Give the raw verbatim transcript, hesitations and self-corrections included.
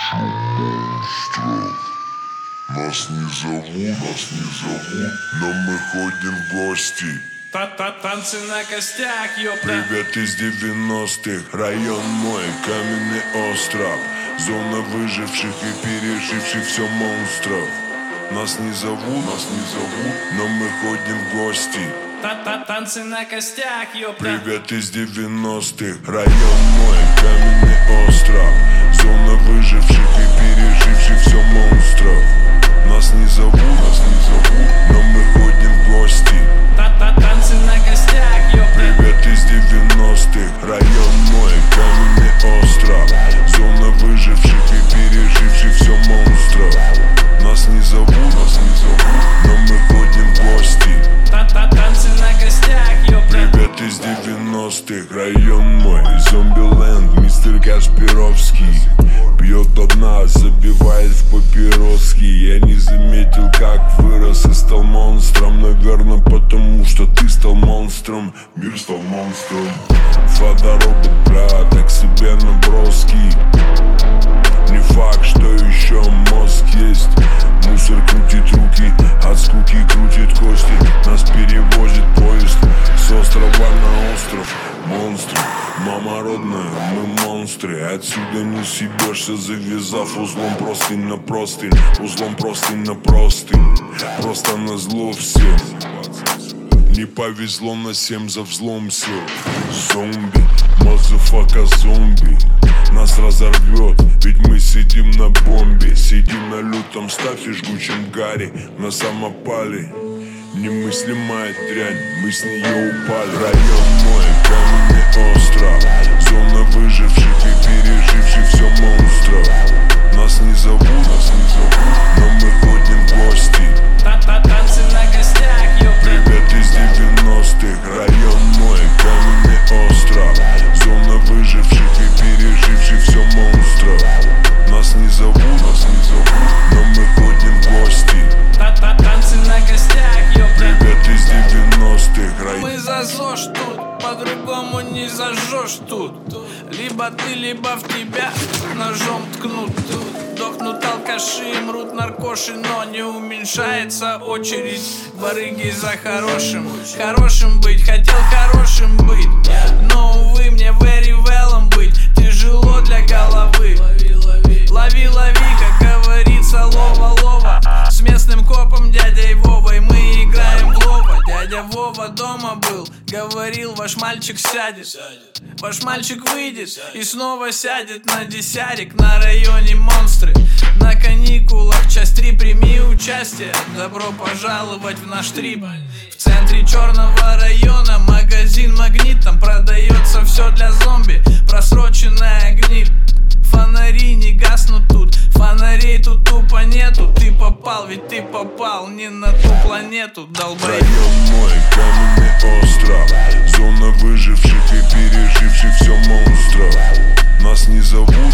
монстров. Нас не зовут, нас не зовут, но мы ходим в гости. Та-та-танцы на костях, ёпта. Привет из девяностых, район мой, каменный остров. Зона выживших и переживших все монстров. Нас не зовут, нас не зовут, но мы ходим в гости. Та-та-танцы на костях, ёпта. Привет из девяностых, район мой, каменный остров. Зона выживших и переживших все монстров. Нас не зовут, нас не зовут, но мы ходим в гости. Та-та-танцы на костях, ёпта. Привет из девяностых, район мой, каменный остров. Зона выживших и переживших все монстров. Нас не зовут, нас не зовут, но мы ходим в гости. Та-та-танцы на костях, ёпта. Привет из девяностых, район мой, зомби-ленд, мистер Кашпировский. Пьет одна, забивает в папироски. Я не заметил, как вырос и стал монстром. Наверное, потому что ты стал монстром. Мир стал монстром. Фоторобот, брат, так себе наброски. Не факт, что еще мозг есть. Мусор крутит руки, от скуки крутит кости. Нас перевозит поезд с острова на остров. Монстры, мама родная, мы монстры. Отсюда не съебешься, завязав узлом простынь на простынь. Узлом простынь на простынь. Просто назло всем. Не повезло на семь, за взлом все. Зомби, мазафака зомби. Нас разорвет, ведь мы сидим на бомбе. Сидим на лютом стафе, жгучем гаре. На самопале немыслимая дрянь, мы с нее упали. Район мой, каменный остров. Зона выживших и переживших все монстров. Нас не зовут, нас не зовут, но мы ходим в гости. Та-та-танцы на костях, ёпта. Привет из девяностых, район мой, каменный остров. Зона выживших и переживших все монстров. Нас не зовут, нас не зовут, но мы ходим в гости. Та-та-танцы на костях, ёпта. Привет из девяностых, район. Мы за ЗОЖ тут, по-другому не зажжешь тут. Либо ты, либо в тебя ножом ткнут. Дохнут алкаши, мрут наркоши, но не уменьшается очередь барыги за хорошим. Хорошим быть, хотел хорошим быть, но, увы, мне very well быть тяжело для головы. Лови, лови, как говорится, лова-лова. С местным копом дядей Вовой мы играем в лова. Дядя Вова дома был, говорил, ваш мальчик сядет. Ваш мальчик выйдет и снова сядет на десятик. На районе монстры, на каникулах, часть три, прими участие. Добро пожаловать в наш трип. В центре черного района магазин Магнит. Там продается все для зомби, просроченная гниль. Фонари не гаснут тут, фонарей тут тупо нету. Ты попал, ведь ты попал не на ту планету, долбай. Район мой, каменный остров. Зона выживших и переживших все монстров. Нас не зовут,